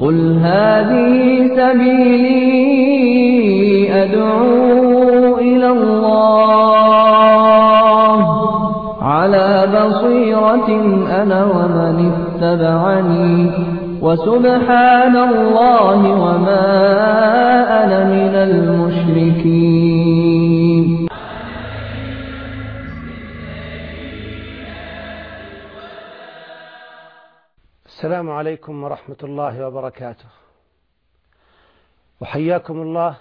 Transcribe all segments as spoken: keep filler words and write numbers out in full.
قل هذه سبيلي أدعو إلى الله على بصيرة أنا ومن اتبعني وسبحان الله وما أنا من المشركين. السلام عليكم ورحمة الله وبركاته، وحياكم الله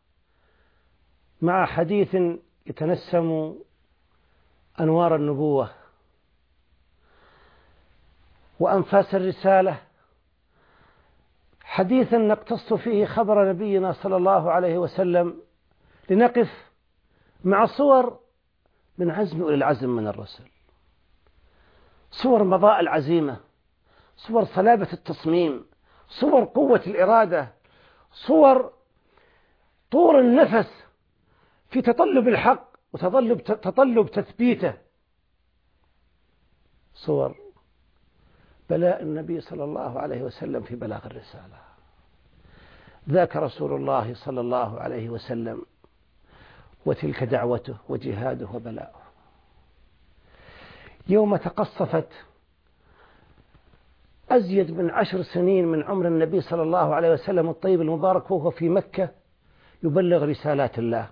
مع حديث يتنسم أنوار النبوة وأنفاس الرسالة، حديثا نقتص فيه خبر نبينا صلى الله عليه وسلم لنقف مع صور من عزم أولي العزم من الرسل، صور مضاء العزيمة، صور صلابة التصميم، صور قوة الإرادة، صور طول النفس في تطلب الحق وتطلب تطلب تثبيته، صور بلاء النبي صلى الله عليه وسلم في بلاغ الرسالة. ذاك رسول الله صلى الله عليه وسلم، وتلك دعوته وجهاده وبلاؤه. يوم تقصفت أزيد من عشر سنين من عمر النبي صلى الله عليه وسلم الطيب المبارك وهو في مكة يبلغ رسالات الله،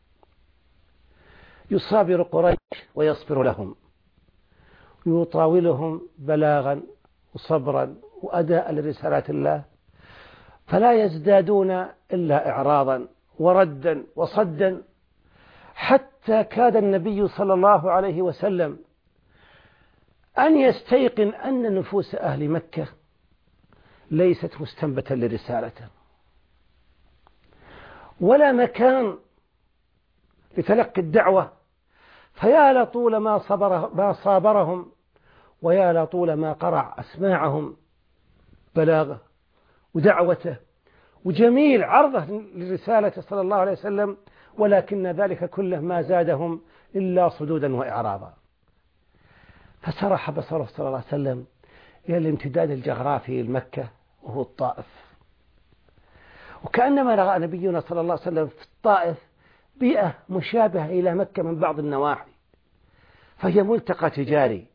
يصابر قريش ويصبر لهم، يطاولهم بلاغا وصبرا وأداء لرسالات الله، فلا يزدادون إلا إعراضا وردا وصدا، حتى كاد النبي صلى الله عليه وسلم أن يستيقن أن نفوس أهل مكة ليست مستنبتة لرسالته ولا مكان لتلقي الدعوة، فيا لطول ما, صبر ما صابرهم ويا لطول ما قرع أسماعهم بلاغه ودعوته وجميل عرضه للرسالة صلى الله عليه وسلم، ولكن ذلك كله ما زادهم إلا صدودا وإعراضا. فسرح بصره صلى الله عليه وسلم إلى الامتداد الجغرافي لمكة وهو الطائف، وكأنما رأى نبينا صلى الله عليه وسلم في الطائف بيئة مشابهة إلى مكة من بعض النواحي، فهي ملتقى تجاري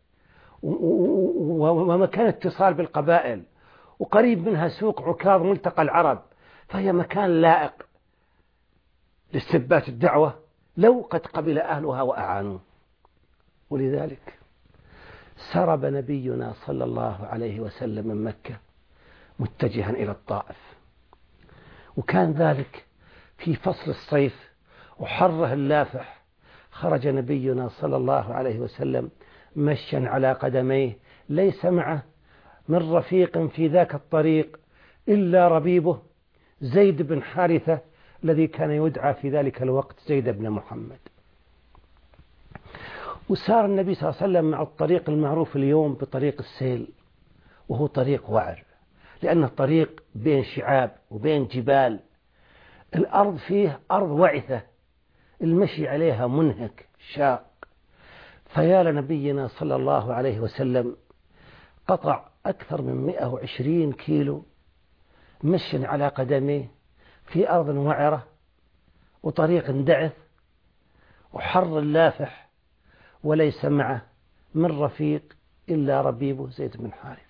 ومكان اتصال بالقبائل، وقريب منها سوق عكاظ ملتقى العرب، فهي مكان لائق لاستثبات الدعوة لو قد قبل أهلها وأعانوه. ولذلك سرب نبينا صلى الله عليه وسلم من مكة متجها إلى الطائف، وكان ذلك في فصل الصيف وحره اللافح. خرج نبينا صلى الله عليه وسلم مشيا على قدميه، ليس معه من رفيق في ذاك الطريق إلا ربيبه زيد بن حارثة الذي كان يدعى في ذلك الوقت زيد بن محمد. وسار النبي صلى الله عليه وسلم مع الطريق المعروف اليوم بطريق السيل، وهو طريق وعر، لأن الطريق بين شعاب وبين جبال، الأرض فيه أرض وعثة، المشي عليها منهك شاق. فيا لنبينا صلى الله عليه وسلم قطع أكثر من مئة وعشرين كيلو مشي على قدميه في أرض وعرة وطريق دعث وحر اللافح، وليس معه من رفيق إلا ربيبه زيد بن حارثة،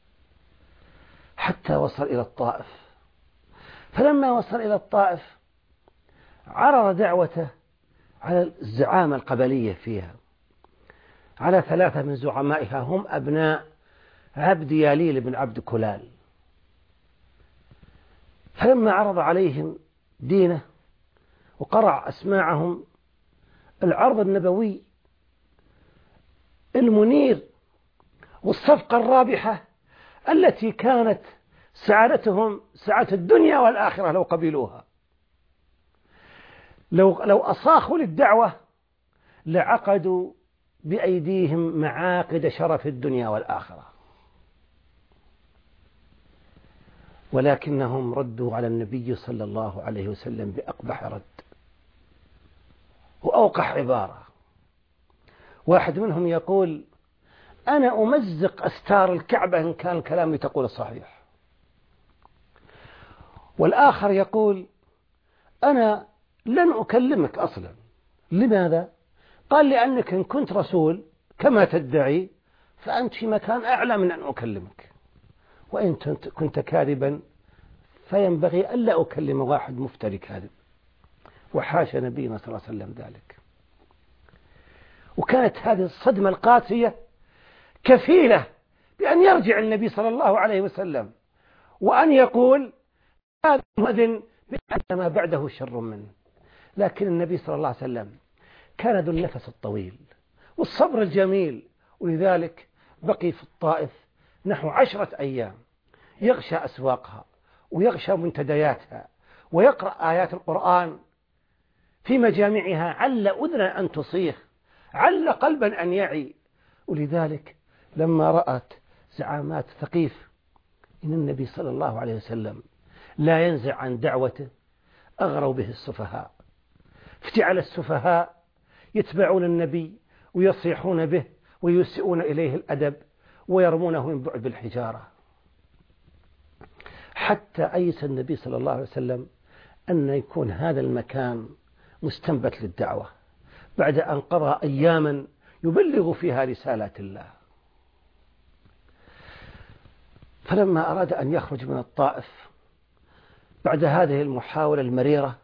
حتى وصل إلى الطائف. فلما وصل إلى الطائف عرض دعوته على الزعامة القبلية فيها، على ثلاثة من زعمائها هم أبناء عبد ياليل بن عبد كلال. فلما عرض عليهم دينه وقرع أسماعهم، العرض النبوي المنير والصفقة الرابحة التي كانت سعادتهم سعادة الدنيا والآخرة لو قبلوها، لو, لو أصاخوا للدعوة لعقدوا بأيديهم معاقد شرف الدنيا والآخرة، ولكنهم ردوا على النبي صلى الله عليه وسلم بأقبح رد وأوقح عبارة. واحد منهم يقول: أنا أمزق أستار الكعبة إن كان الكلام تقول صحيح. والآخر يقول أنا لن أكلمك أصلا. لماذا؟ قال لأنك إن كنت رسول كما تدعي فأنت في مكان أعلى من أن أكلمك، وإن كنت كاذبا فينبغي ألا أكلم واحد مفتري كاذب. وحاشا نبينا صلى الله عليه وسلم ذلك. وكانت هذه الصدمة القاسية كفيلة بأن يرجع النبي صلى الله عليه وسلم وأن يقول هذا مؤذن بأن ما بعده شر منه. لكن النبي صلى الله عليه وسلم كان ذو النفس الطويل والصبر الجميل، ولذلك بقي في الطائف نحو عشرة أيام يغشى أسواقها ويغشى منتدياتها ويقرأ آيات القرآن في مجامعها، عل أذنا أن تصيخ، عل قلبا أن يعي. ولذلك لما رأت زعامات ثقيف إن النبي صلى الله عليه وسلم لا ينزع عن دعوته أغروا به السفهاء، افتعل السفهاء يتبعون النبي ويصيحون به ويسيئون إليه الأدب ويرمونه من بعد بالحجارة، حتى أيس النبي صلى الله عليه وسلم أن يكون هذا المكان مستنبت للدعوة بعد أن قضى أياما يبلغ فيها رسالات الله. فلما أراد أن يخرج من الطائف بعد هذه المحاولة المريرة،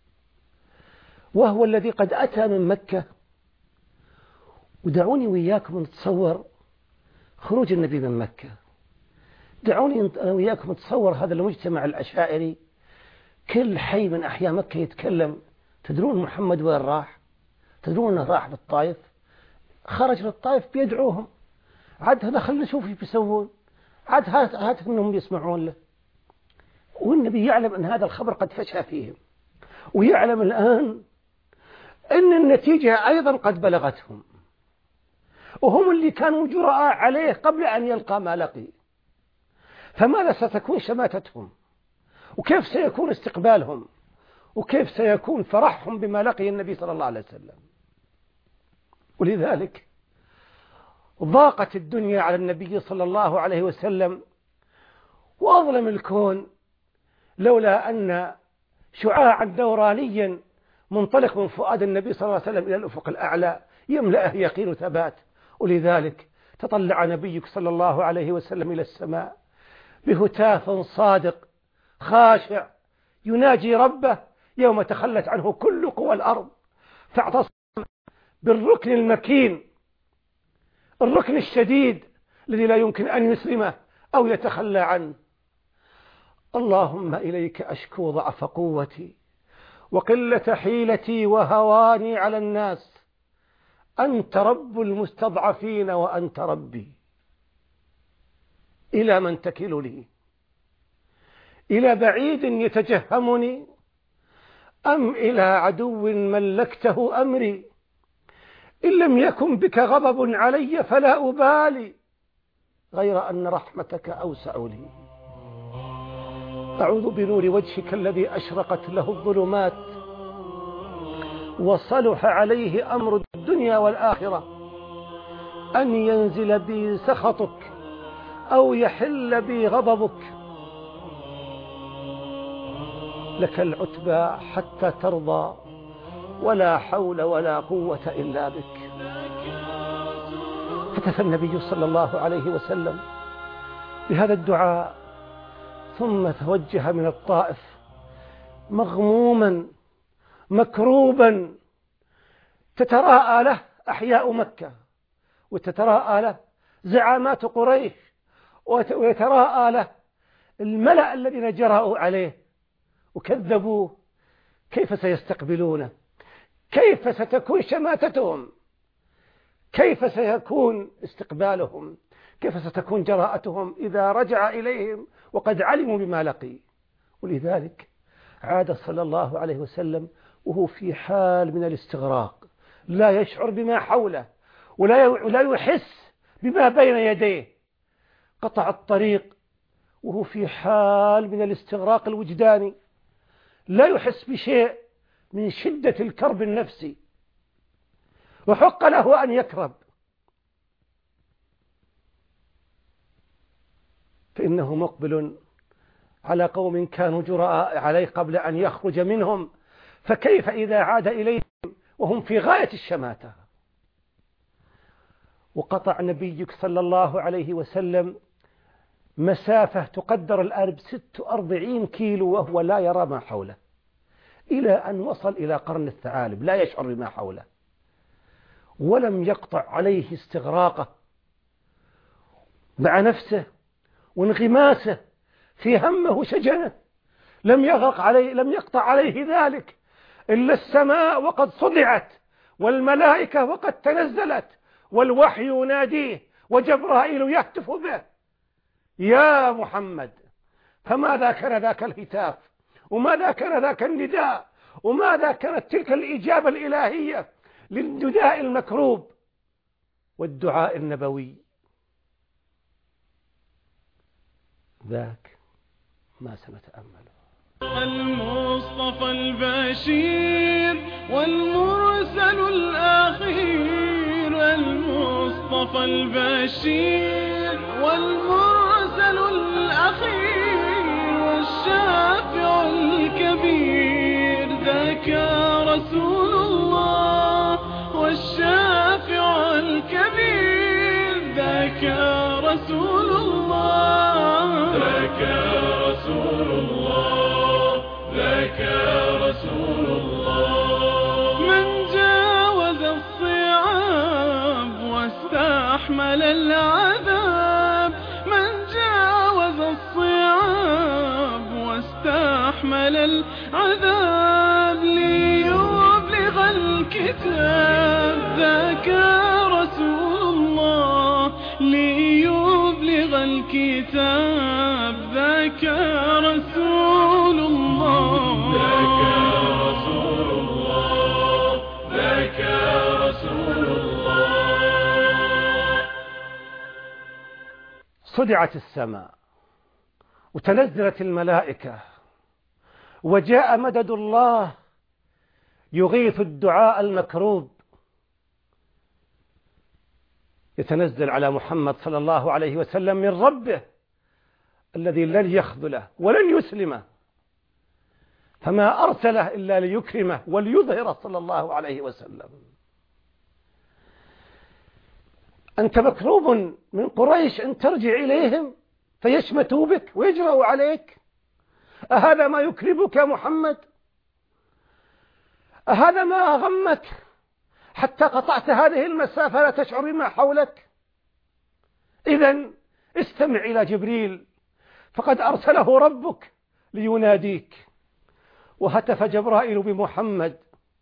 وهو الذي قد أتى من مكة، ودعوني وإياكم نتصور خروج النبي من مكة، دعوني وإياكم نتصور هذا المجتمع الأشاعري كل حي من أحياء مكة يتكلم. تدرون محمد وين راح؟ تدرون أنه راح للطائف، خرج للطائف بيدعوهم، عاد هذا خلنا نشوف ايش بيسوون، عاد هات هات انهم يسمعون له. والنبي يعلم ان هذا الخبر قد فشى فيهم، ويعلم الآن ان النتيجة ايضا قد بلغتهم، وهم اللي كانوا جرأة عليه قبل ان يلقى ما لقي. فماذا ستكون شماتتهم؟ وكيف سيكون استقبالهم؟ وكيف سيكون فرحهم بما لقي النبي صلى الله عليه وسلم؟ ولذلك ضاقت الدنيا على النبي صلى الله عليه وسلم، وأظلم الكون لولا أن شعاعا دورانيا منطلق من فؤاد النبي صلى الله عليه وسلم إلى الأفق الأعلى يملأه يقين وثبات. ولذلك تطلع نبيك صلى الله عليه وسلم إلى السماء بهتاف صادق خاشع يناجي ربه يوم تخلت عنه كل قوى الأرض، فاعتصم بالركن المكين، الركن الشديد الذي لا يمكن أن يسلمه أو يتخلى عنه. اللهم إليك أشكو ضعف قوتي وقلة حيلتي وهواني على الناس، أنت رب المستضعفين وأنت ربي، إلى من تكلني؟ إلى بعيد يتجهمني أم إلى عدو ملكته أمري؟ إن لم يكن بك غضب علي فلا أبالي، غير أن رحمتك أوسع لي. أعوذ بنور وجهك الذي أشرقت له الظلمات وصلح عليه أمر الدنيا والآخرة أن ينزل بي سخطك أو يحل بي غضبك. لك العتبى حتى ترضى ولا حول ولا قوة إلا بك. هتف النبي صلى الله عليه وسلم بهذا الدعاء، ثم توجه من الطائف مغموما مكروبا، تتراءى له أحياء مكة وتتراءى له زعامات قريش ويتراءى له الملأ الذين جرأوا عليه وكذبوه. كيف سيستقبلونه؟ كيف ستكون شماتتهم؟ كيف سيكون استقبالهم؟ كيف ستكون جراءتهم إذا رجع إليهم وقد علموا بما لقي؟ ولذلك عاد صلى الله عليه وسلم وهو في حال من الاستغراق، لا يشعر بما حوله ولا يحس بما بين يديه، قطع الطريق وهو في حال من الاستغراق الوجداني، لا يحس بشيء من شدة الكرب النفسي، وحق له أن يكرب، فإنه مقبل على قوم كانوا جراء عليه قبل أن يخرج منهم، فكيف إذا عاد إليهم وهم في غاية الشماتة؟ وقطع نبيك صلى الله عليه وسلم مسافة تقدر الأرب ست وأربعين كيلو وهو لا يرى ما حوله، إلى أن وصل إلى قرن الثعالب لا يشعر بما حوله، ولم يقطع عليه استغراقه مع نفسه وانغماسه في همه وشجنه، لم يغرق عليه لم يقطع عليه ذلك إلا السماء وقد صدعت، والملائكة وقد تنزلت، والوحي يناديه، وجبرائيل يهتف به: يا محمد. فماذا كان ذاك الهتاف، وماذا كان ذاك النداء، وماذا كانت تلك الإجابة الإلهية للنداء المكروب والدعاء النبوي؟ ذاك ما سنتأمله. المصطفى البشير والمرسل الأخير، المصطفى البشير والمرسل الأخير، والشافع الكبير ذاك رسول الله، والشافع الكبير ذاك رسول الله، ذاك رسول الله، ذاك رسول الله. من جاوز الصعاب واستحمل العذاب، من جاوز الصعاب واستحمل العذاب، ليبلغ الكتاب ذاك رسول الله، ليبلغ الكتاب ذاك رسول الله، ذاك رسول الله، ذاك رسول الله. صدعت السماء وتنزلت الملائكة، وجاء مدد الله يغيث الدعاء المكروب، يتنزل على محمد صلى الله عليه وسلم من ربه الذي لن يخذله ولن يسلمه، فما أرسله إلا ليكرمه وليظهره صلى الله عليه وسلم. أنت مكروب من قريش أن ترجع إليهم فيشمتوا بك ويجرؤوا عليك؟ أهذا ما يكربك يا محمد؟ أهذا ما أغمك حتى قطعت هذه المسافة لا تشعر بما حولك؟ إذن استمع إلى جبريل فقد أرسله ربك ليناديك. وهتف جبرائيل بمحمد،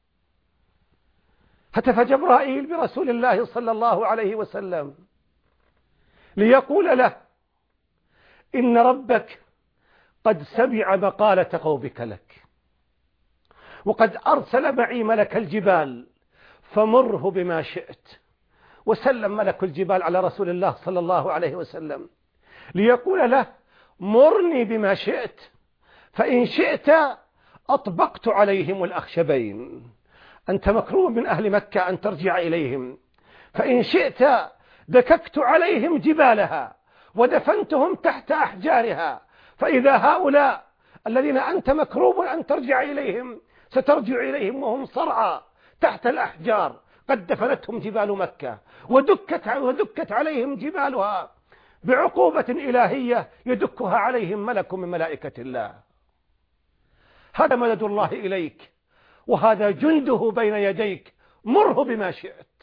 هتف جبرائيل برسول الله صلى الله عليه وسلم ليقول له: إن ربك قد سمع مقالة قومك لك، وقد أرسل معي ملك الجبال فمره بما شئت. وسلم ملك الجبال على رسول الله صلى الله عليه وسلم ليقول له: مرني بما شئت، فإن شئت أطبقت عليهم الأخشبين. أنت مكروه من أهل مكة أن ترجع إليهم، فإن شئت دككت عليهم جبالها ودفنتهم تحت أحجارها، فإذا هؤلاء الذين أنت مكروب أن ترجع إليهم سترجع إليهم وهم صرعى تحت الأحجار قد دفنتهم جبال مكة، ودكت, ودكت عليهم جبالها بعقوبة إلهية يدكها عليهم ملك من ملائكة الله. هذا مدد الله إليك، وهذا جنده بين يديك، مره بما شئت.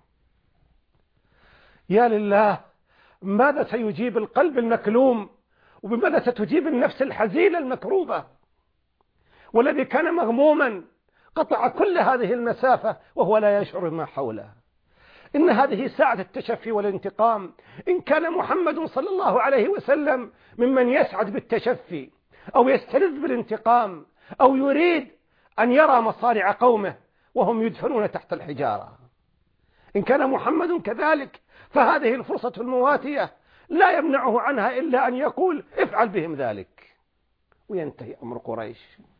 يا لله، ماذا سيجيب القلب المكلوم، وبماذا ستجيب النفس الحزينة المكروبة؟ والذي كان مغموما قطع كل هذه المسافة وهو لا يشعر ما حوله. إن هذه ساعة التشفي والانتقام. إن كان محمد صلى الله عليه وسلم ممن يسعد بالتشفي أو يستلذ بالانتقام أو يريد أن يرى مصارع قومه وهم يدفنون تحت الحجارة، إن كان محمد كذلك فهذه الفرصة المواتية لا يمنعه عنها إلا أن يقول: افعل بهم ذلك، وينتهي أمر قريش.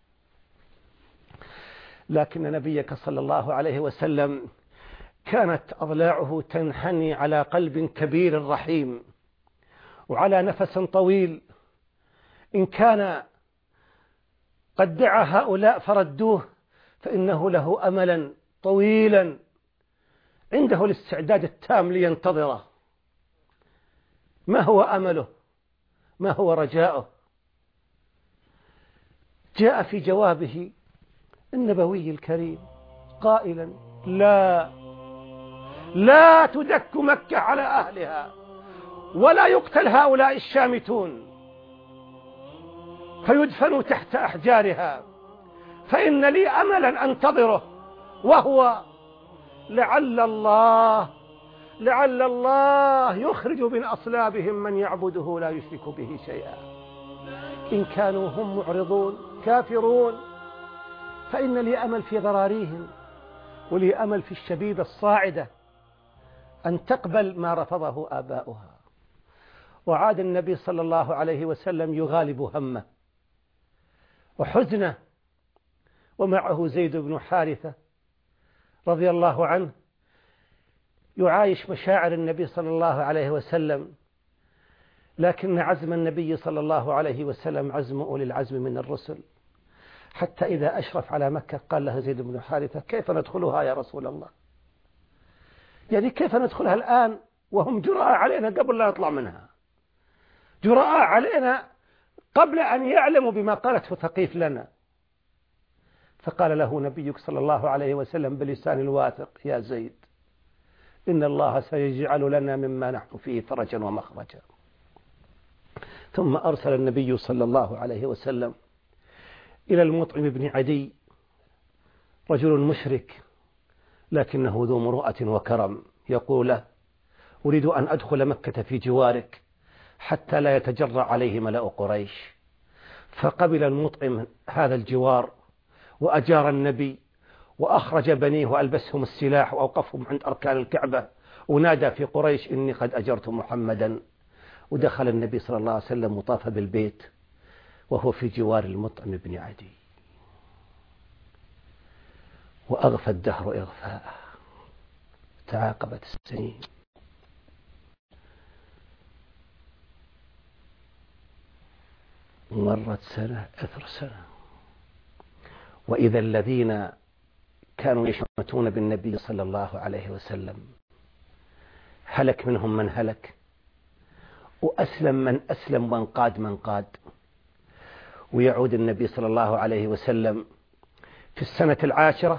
لكن نبيك صلى الله عليه وسلم كانت أضلاعه تنحني على قلب كبير رحيم وعلى نفس طويل. إن كان قد دعا هؤلاء فردوه فإنه له أملا طويلا عنده الاستعداد التام لينتظره. ما هو أمله؟ ما هو رجاؤه؟ جاء في جوابه النبوي الكريم قائلا: لا لا تدك مكة على أهلها ولا يقتل هؤلاء الشامتون فيدفنوا تحت أحجارها، فإن لي أملا أنتظره، وهو لعل الله لعل الله يخرج من أصلابهم من يعبده لا يشرك به شيئا. إن كانوا هم معرضون كافرون فإن لي أمل في ضراريهم، ولي أمل في الشبيبة الصاعدة أن تقبل ما رفضه آباؤها. وعاد النبي صلى الله عليه وسلم يغالب همه وحزنه، ومعه زيد بن حارثة رضي الله عنه يعايش مشاعر النبي صلى الله عليه وسلم، لكن عزم النبي صلى الله عليه وسلم عزم أولي العزم من الرسل، حتى إذا أشرف على مكة قال له زيد بن حارثة: كيف ندخلها يا رسول الله؟ يعني كيف ندخلها الآن وهم جراء علينا قبل لا نطلع منها، جراء علينا قبل أن يعلموا بما قالته ثقيف لنا. فقال له نبيك صلى الله عليه وسلم بلسان الواثق: يا زيد، إن الله سيجعل لنا مما نحن فيه فرجا ومخرجا. ثم أرسل النبي صلى الله عليه وسلم إلى المطعم بن عدي، رجل مشرك لكنه ذو مروءة وكرم، يقول له: أريد أن أدخل مكة في جوارك حتى لا يتجرأ عليه ملأ قريش. فقبل المطعم هذا الجوار وأجار النبي، وأخرج بنيه وألبسهم السلاح وأوقفهم عند أركان الكعبة، ونادى في قريش: إني قد أجرت محمدا. ودخل النبي صلى الله عليه وسلم وطاف بالبيت وهو في جوار المطعم بن عدي، وأغفى الدهر إغفاء. تعاقبت السنين، مرت سنة أثر سنة، وإذا الذين كانوا يشمتون بالنبي صلى الله عليه وسلم هلك منهم من هلك، وأسلم من أسلم، وانقاد من قاد. ويعود النبي صلى الله عليه وسلم في السنة العاشرة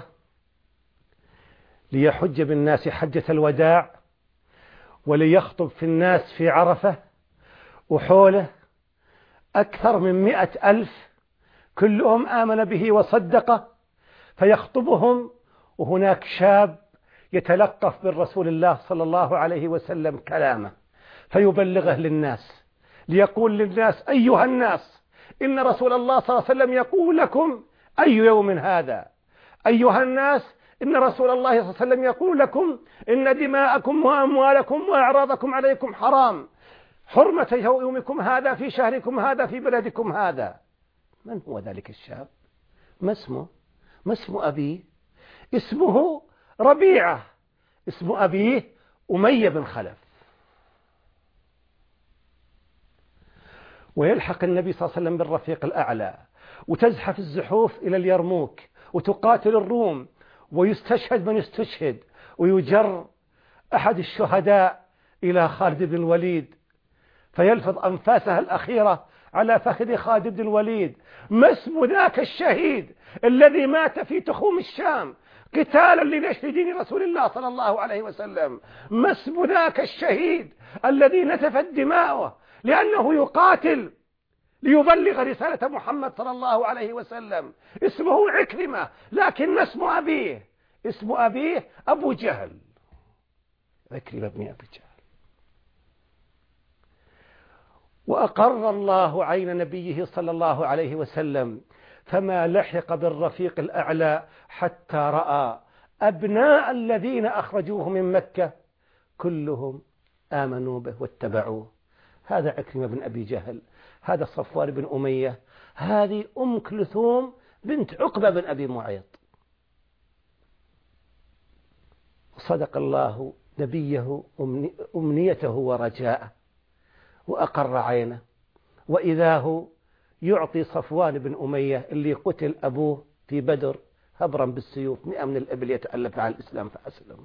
ليحج بالناس حجة الوداع، وليخطب في الناس في عرفة، وحوله أكثر من مئة ألف كلهم آمن به وصدقه، فيخطبهم وهناك شاب يتلقف بالرسول الله صلى الله عليه وسلم كلامه فيبلغه للناس، ليقول للناس: أيها الناس، إن رسول الله صلى الله عليه وسلم يقول لكم: أي يوم هذا؟ أيها الناس، إن رسول الله صلى الله عليه وسلم يقول لكم: إن دماءكم وأموالكم وأعراضكم عليكم حرام، حرمة يومكم هذا في شهركم هذا في بلدكم هذا. من هو ذلك الشاب؟ ما اسمه؟ ما اسم أبيه؟ اسمه ربيعة، اسم أبيه أمية بن خلف. ويلحق النبي صلى الله عليه وسلم بالرفيق الأعلى، وتزحف الزحوف إلى اليرموك، وتقاتل الروم، ويستشهد من يستشهد، ويجر أحد الشهداء إلى خالد بن الوليد فيلفظ أنفاسها الأخيرة على فخذ خالد بن الوليد. ما اسم ذاك الشهيد الذي مات في تخوم الشام قتالا لنشر دين رسول الله صلى الله عليه وسلم؟ ما اسم ذاك الشهيد الذي نتفت دماؤه لأنه يقاتل ليبلغ رسالة محمد صلى الله عليه وسلم؟ اسمه عكرمة، لكن ما اسم أبيه؟ اسم أبيه أبو جهل، عكرمة بن أبي جهل. وأقر الله عين نبيه صلى الله عليه وسلم، فما لحق بالرفيق الأعلى حتى رأى أبناء الذين أخرجوه من مكة كلهم آمنوا به واتبعوه. هذا عكرمة بن أبي جهل، هذا صفوان بن أمية، هذه أم كلثوم بنت عقبة بن أبي معيط. صدق الله نبيه أمنيته ورجاءه، وأقر عينه، وإذا هو يعطي صفوان بن أمية اللي قتل أبوه في بدر هبرا بالسيوف مئة من الإبل يتألف على الإسلام فأسلم.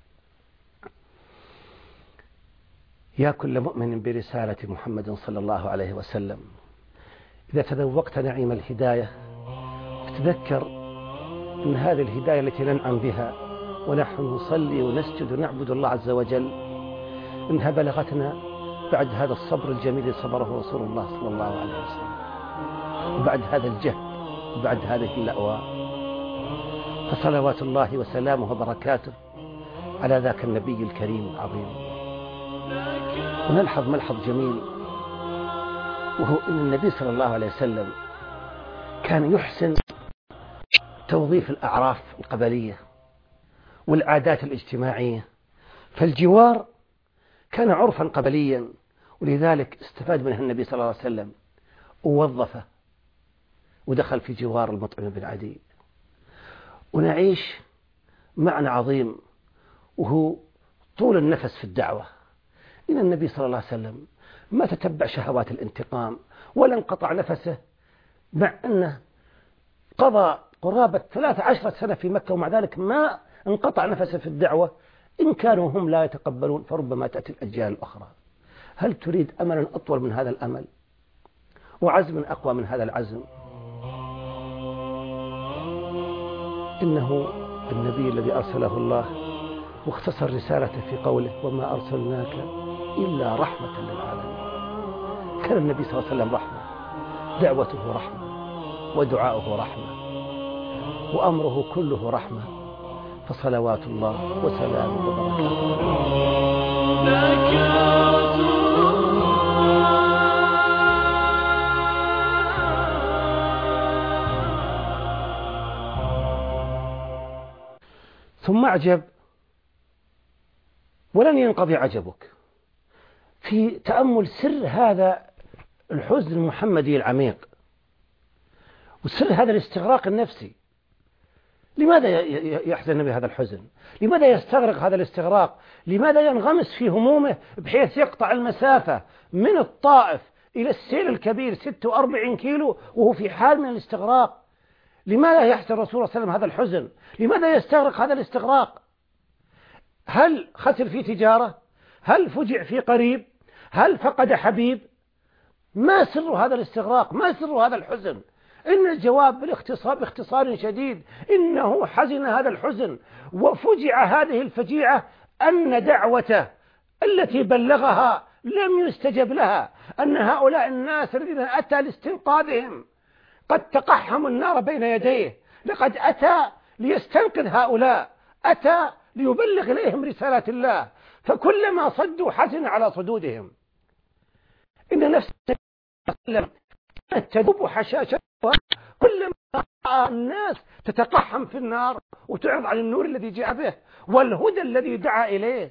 يا كل مؤمن برسالة محمد صلى الله عليه وسلم، إذا تذوقت نعيم الهداية تذكر أن هذه الهداية التي ننعم بها ونحن نصلي ونسجد ونعبد الله عز وجل إنها بلغتنا بعد هذا الصبر الجميل اللي صبره رسول الله صلى الله عليه وسلم، وبعد هذا الجهد وبعد هذه اللأواء، فصلوات الله وسلامه وبركاته على ذاك النبي الكريم العظيم. ونلحظ ملحظ جميل، وهو أن النبي صلى الله عليه وسلم كان يحسن توظيف الأعراف القبلية والعادات الاجتماعية، فالجوار كان عرفا قبليا، ولذلك استفاد منه النبي صلى الله عليه وسلم ووظفه ودخل في جوار المطعم بن عدي. ونعيش معنى عظيم وهو طول النفس في الدعوة. إن النبي صلى الله عليه وسلم ما تتبع شهوات الانتقام ولا انقطع نفسه، مع أنه قضى قرابة ثلاث عشرة سنة في مكة ومع ذلك ما انقطع نفسه في الدعوة. إن كانوا هم لا يتقبلون فربما تأتي الأجيال الأخرى. هل تريد أملا أطول من هذا الأمل وعزم أقوى من هذا العزم؟ إنه النبي الذي أرسله الله واختصر رسالته في قوله وما أرسلناك إلا رحمة للعالمين. كان النبي صلى الله عليه وسلم رحمة، دعوته رحمة ودعاؤه رحمة وأمره كله رحمة، فصلوات الله وسلامه وبركاته. ثم أعجب ولن ينقضي عجبك في تأمل سر هذا الحزن المحمدي العميق وسر هذا الاستغراق النفسي. لماذا يحزن بهذا الحزن؟ لماذا يستغرق هذا الاستغراق؟ لماذا ينغمس في همومه بحيث يقطع المسافة من الطائف إلى السيل الكبير ستة وأربعين كيلو وهو في حال من الاستغراق؟ لماذا يحزن الرسول صلى الله عليه وسلم هذا الحزن؟ لماذا يستغرق هذا الاستغراق؟ هل خسر في تجارة؟ هل فجع في قريب؟ هل فقد حبيب؟ ما سر هذا الاستغراق؟ ما سر هذا الحزن؟ إن الجواب بالاختصار باختصار شديد إنه حزن هذا الحزن وفجع هذه الفجيعة أن دعوته التي بلغها لم يستجب لها، أن هؤلاء الناس الذين أتى لاستنقاذهم قد تقحموا النار بين يديه، لقد أتى ليستنقذ هؤلاء، أتى ليبلغ إليهم رسالة الله، فكلما صدوا حزن على صدودهم. إن نفس تذوب حشاشتها كلما رأى الناس تتقحم في النار وتعرض عن النور الذي جاء به والهدى الذي دعا إليه.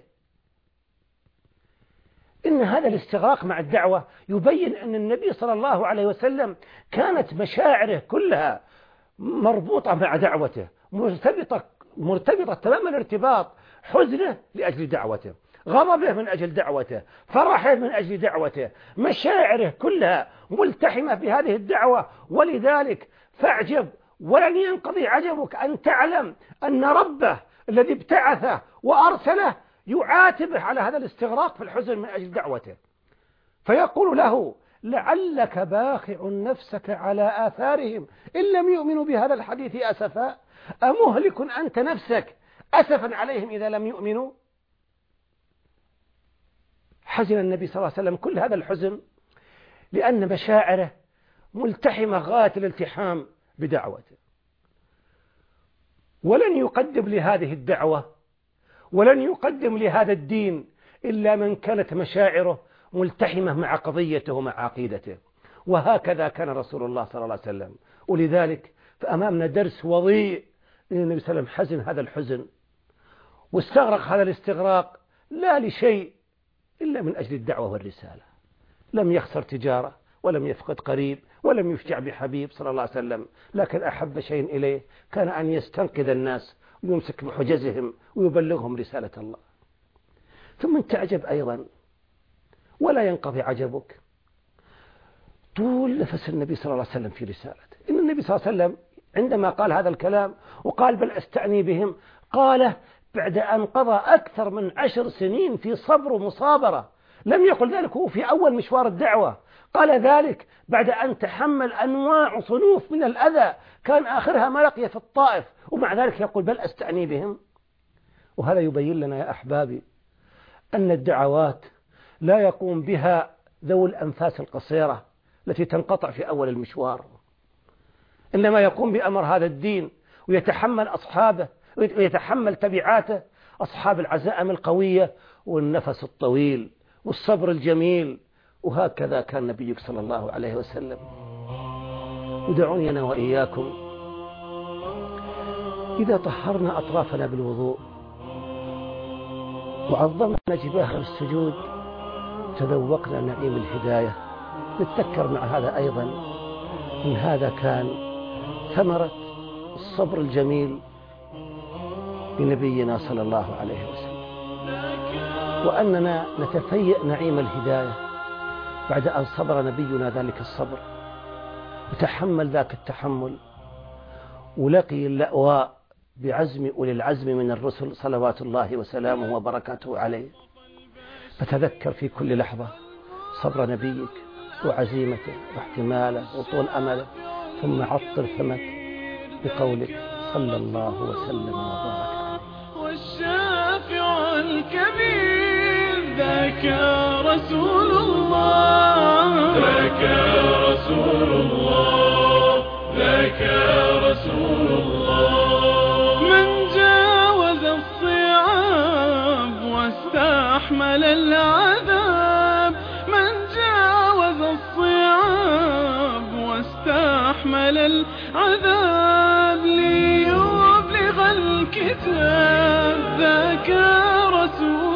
إن هذا الاستغراق مع الدعوة يبين أن النبي صلى الله عليه وسلم كانت مشاعره كلها مربوطة مع دعوته، مرتبطة مرتبطة تمام الارتباط، حزنه لأجل دعوته، غضبه من أجل دعوته، فرحه من أجل دعوته، مشاعره كلها ملتحمة بهذه الدعوة. ولذلك فاعجب ولن ينقضي عجبك أن تعلم أن ربه الذي ابتعثه وأرسله يعاتبه على هذا الاستغراق في الحزن من أجل دعوته، فيقول له لعلك باخع نفسك على آثارهم إن لم يؤمنوا بهذا الحديث أسفا، أمهلك أنت نفسك أسفا عليهم إذا لم يؤمنوا. حزن النبي صلى الله عليه وسلم كل هذا الحزن لأن مشاعره ملتحمة غاية الالتحام بدعوته، ولن يقدم لهذه الدعوة ولن يقدم لهذا الدين إلا من كانت مشاعره ملتحمة مع قضيته ومع عقيدته. وهكذا كان رسول الله صلى الله عليه وسلم. ولذلك فأمامنا درس وضيء أن النبي صلى الله عليه وسلم حزن هذا الحزن واستغرق هذا الاستغراق لا لشيء إلا من أجل الدعوة والرسالة. لم يخسر تجارة ولم يفقد قريب ولم يفجع بحبيب صلى الله عليه وسلم، لكن أحب شيء إليه كان أن يستنقذ الناس ويمسك بحجزهم ويبلغهم رسالة الله. ثم تعجب أيضا ولا ينقضي عجبك طول نفس النبي صلى الله عليه وسلم في رسالته. إن النبي صلى الله عليه وسلم عندما قال هذا الكلام وقال بل أستعني بهم، قاله بعد أن قضى أكثر من عشر سنين في صبر ومصابرة. لم يقل ذلك هو في أول مشوار الدعوة، قال ذلك بعد أن تحمل أنواع صنوف من الأذى كان آخرها ما لقي في الطائف، ومع ذلك يقول بل أستعني بهم. وهذا يبين لنا يا أحبابي أن الدعوات لا يقوم بها ذو الأنفاس القصيرة التي تنقطع في أول المشوار، إنما يقوم بأمر هذا الدين ويتحمل أصحابه ويتحمل تبعاته أصحاب العزائم القوية والنفس الطويل والصبر الجميل. وهكذا كان نبيك صلى الله عليه وسلم. ودعوني أنا وإياكم إذا طهرنا أطرافنا بالوضوء وعظمنا جباهنا بالسجود تذوقنا نعيم الهداية، نتذكر مع هذا أيضا إن هذا كان ثمرة الصبر الجميل لنبينا صلى الله عليه وسلم، وأننا نتفيأ نعيم الهداية بعد أن صبر نبينا ذلك الصبر وتحمل ذاك التحمل ولقي اللأواء بعزم أولي العزم من الرسل صلوات الله وسلامه وبركاته عليه. فتذكر في كل لحظة صبر نبيك وعزيمته واحتماله وطول أمله، ثم عطر فمك بقولك صلى الله وسلم وبارك عليه. والشافع الكبير ذاك رسول الله، ذاك رسول الله، ذاك رسول الله، من جاوز الصعاب واستحمل العذاب، من جاوز الصعاب واستحمل العذاب ليبلغ الكتاب، ذاك رسول